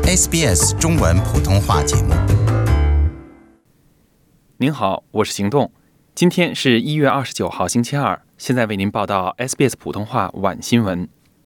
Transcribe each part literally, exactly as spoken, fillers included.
S B S 中文普通话节目。 您好，我是行动。今天是一月二十九号星期二，现在为您报道 S B S 普通话晚新闻。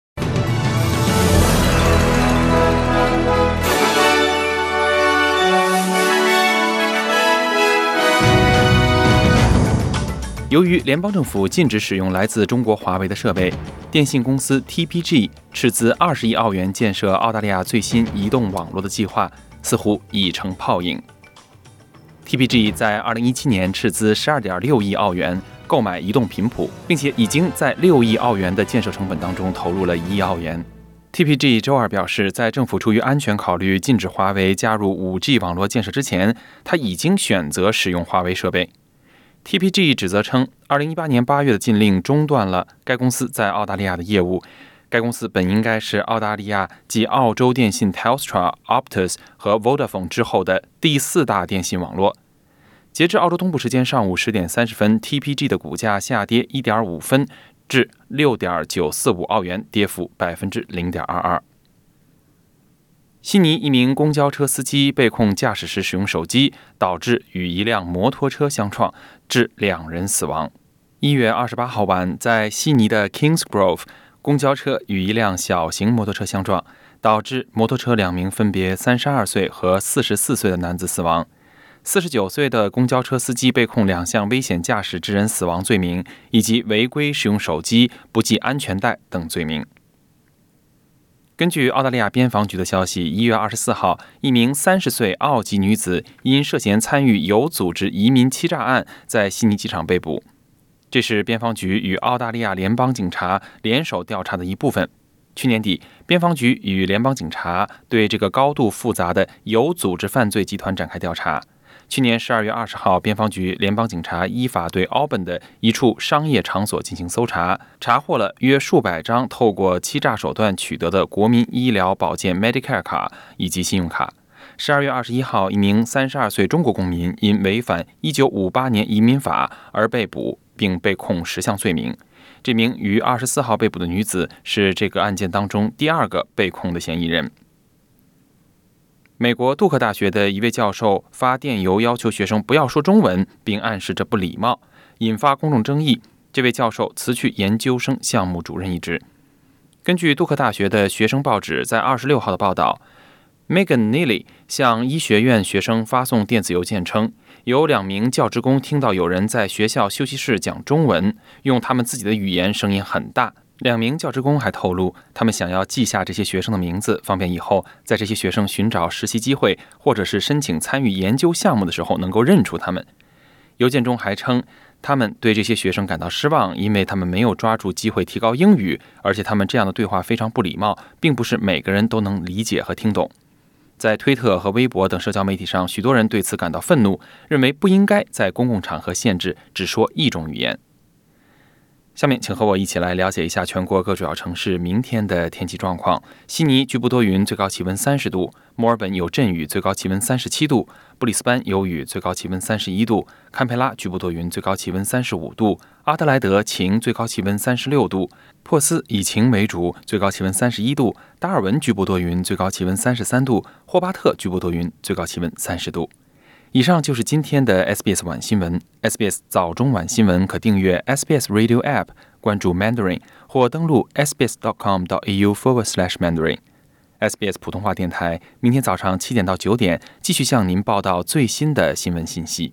由于联邦政府禁止使用来自中国华为的设备，电信公司 T P G 斥资二十亿澳元建设澳大利亚最新移动网络的计划似乎已成泡影。T P G 在二零一七年斥资 十二点六亿澳元购买移动频谱，并且已经在六亿澳元的建设成本当中投入了一亿澳元。T P G 周二表示，在政府出于安全考虑禁止华为加入 五 G 网络建设之前，他已经选择使用华为设备。T P G 指责称，二零一八年八月的禁令中断了该公司在澳大利亚的业务。该公司本应该是澳大利亚继澳洲电信 Telstra、Optus 和 Vodafone 之后的第四大电信网络。截至澳洲东部时间上午十点三十分 ，T P G 的股价下跌 一点五分至 六点九四五澳元，跌幅 百分之零点二二。悉尼一名公交车司机被控驾驶时使用手机，导致与一辆摩托车相撞，致两人死亡。一月二十八号晚，在悉尼的 Kingsgrove， 公交车与一辆小型摩托车相撞，导致摩托车两名分别三十二岁和四十四岁的男子死亡。四十九岁的公交车司机被控两项危险驾驶致人死亡罪名，以及违规使用手机、不系安全带等罪名。根据澳大利亚边防局的消息，一月二十四号，一名三十岁澳籍女子因涉嫌参与有组织移民欺诈案，在悉尼机场被捕。这是边防局与澳大利亚联邦警察联手调查的一部分。去年底，边防局与联邦警察对这个高度复杂的有组织犯罪集团展开调查。去年十二月二十号，边防局联邦警察依法对 Auburn 的一处商业场所进行搜查，查获了约数百张透过欺诈手段取得的国民医疗保健 Medicare 卡以及信用卡。十二月二十一号，一名三十二岁中国公民因违反一九五八年移民法而被捕，并被控十项罪名。这名于二十四号被捕的女子是这个案件当中第二个被控的嫌疑人。美国杜克大学的一位教授发电邮要求学生不要说中文，并暗示着不礼貌，引发公众争议。这位教授辞去研究生项目主任一职。根据杜克大学的学生报纸在二十六号的报道， Megan Neely 向医学院学生发送电子邮件称，有两名教职工听到有人在学校休息室讲中文，用他们自己的语言，声音很大。两名教职工还透露，他们想要记下这些学生的名字，方便以后在这些学生寻找实习机会或者是申请参与研究项目的时候能够认出他们。邮件中还称，他们对这些学生感到失望，因为他们没有抓住机会提高英语，而且他们这样的对话非常不礼貌，并不是每个人都能理解和听懂。在推特和微博等社交媒体上，许多人对此感到愤怒，认为不应该在公共场合限制只说一种语言。下面请和我一起来了解一下全国各主要城市明天的天气状况。悉尼局部多云，最高气温三十度；墨尔本有阵雨，最高气温三十七度；布里斯班有雨，最高气温三十一度；堪培拉局部多云，最高气温三十五度；阿德莱德晴，最高气温三十六度；珀斯以晴为主，最高气温三十一度；达尔文局部多云，最高气温三十三度；霍巴特局部多云，最高气温三十度。以上就是今天的 S B S 晚新闻。 S B S 早中晚新闻可订阅 S B S Radio App， 关注 Mandarin 或登录 sbs.com.au forward slash Mandarin。 S B S 普通话电台明天早上七点到九点继续向您报道最新的新闻信息。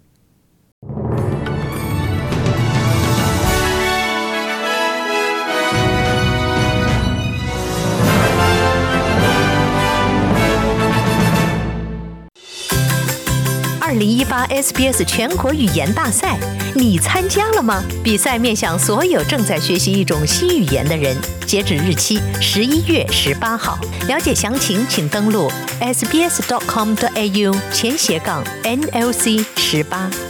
二零一八 S B S 全国语言大赛，你参加了吗？比赛面向所有正在学习一种新语言的人，截止日期十一月十八号。了解详情，请登录 sbs.com.au 前斜杠 N L C 十八。